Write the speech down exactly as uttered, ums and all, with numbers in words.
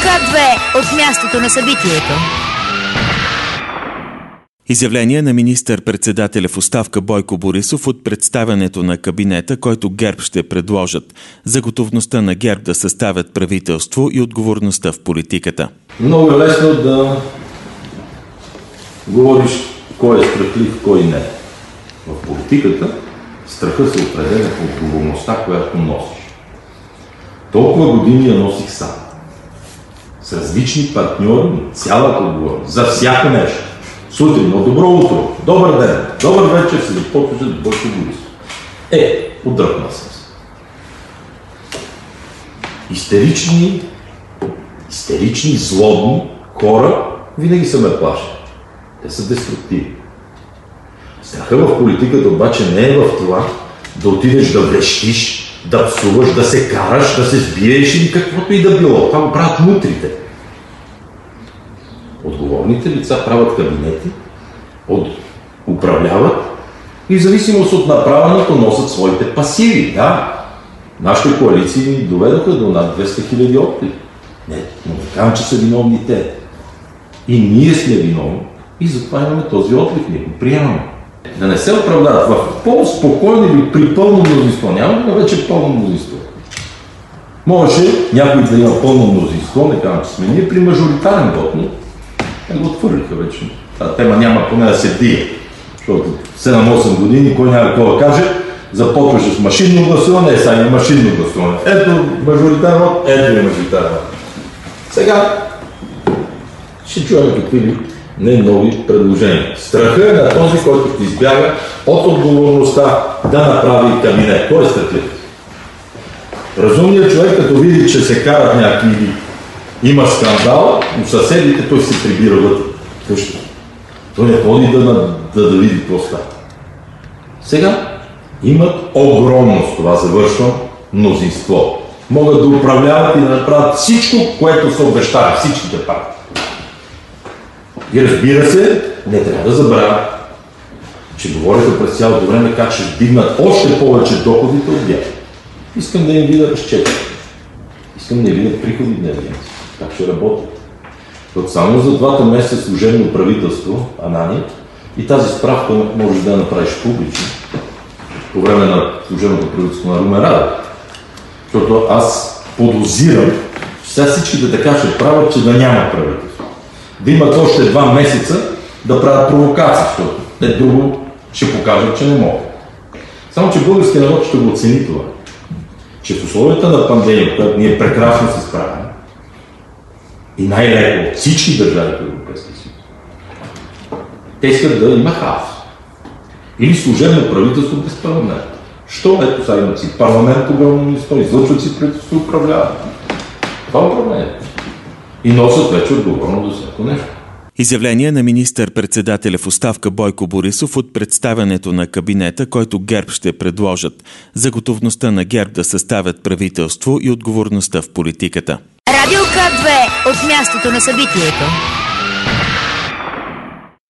К две от мястото на събитието. Изявление на министър-председателя в оставка Бойко Борисов от представянето на кабинета, който ГЕРБ ще предложат, за готовността на ГЕРБ да съставят правителство и отговорността в политиката. Много е лесно да говориш кой е страхлив, кой не. В политиката страха се определя по отговорността, която носиш. Толкова години я носих сам. С различни партньори, цялата отговорност, за всяко нещо. Сутрин, добро утро, добър ден, добър вечер, се започваше да Бойко Борисов. Е, отдръпна съм се. Истерични, истерични, злобни хора винаги са ме плашили. Те са деструктивни. Страха в политиката обаче не е в това да отидеш да врещиш, да псуваш, да се караш, да се сбиеш или каквото и да било. Това го правят мутрите. Отговорните лица правят кабинети, от... управляват и в зависимост от направеното носят своите пасиви. Да, нашите коалиции ни доведоха до над двеста хиляди отклики. Не, но не казвам, че са виновни те. И ние сме виновни и затова имаме този отклик. Ние го приемаме. Да не се оправдават в по-спокойно или при пълно мнозинство. Няма вече пълно мнозинство. Може някой да има пълно мнозинство, не казвам, че сме ние при мажоритарен вод, но не го отвърлиха вече. Та тема няма поне да се дие. Защото седем-осем години, кой няма какво да каже, започваше с машинно гласуване, е сега машинно гласуване. Ето мажоритарен вод, ето е мажоритарен вод. Сега ще чуем какви ли не нови предложения. Страха е на този, който ще избяга от отговорността да направи кабинет. Кой е страхлив? Разумният човек, като види, че се карат някакви, има скандал, но съседите той се прибира вътре къща. Той не ходи да, да, да, да види какво става. Сега имат огромно, с това завършвам, мнозинство. Могат да управляват и да направят всичко, което са обещали, всичките партии. И разбира се, не трябва да забравя, че говориха през цялото време как ще вдигнат още повече доходите от ГЕРБ. Искам да им видя разчети. Искам да им видя приходи на агенция. Как ще работят. Защото само за двата месеца служебно правителство, Ананиев, и тази справка можеш да я направиш публично по време на служебното правителство на Румен Радев. Защото аз подозирам, че сега всичките така ще правят, че да няма правителство. Да имат още два месеца да правят провокации, защото те друго ще покажат, че не могат. Само, че българския народ ще го оцени това. Че в условията на пандемия, която ние прекрасно се справяме, и най-леко от всички държави в Европейския съюз, те искат да има хаос. Или служебно правителство без парламент. Що? Ето сега имат си парламент огромно мнозинство, излъчват си правителство, управляват. Това е управление. И носят вече отговорно за всяко нещо. Изявление на министър-председателя в оставка Бойко Борисов от представянето на кабинета, който ГЕРБ ще предложат, за готовността на ГЕРБ да съставят правителство и отговорността в политиката. Радио К две от мястото на събитието.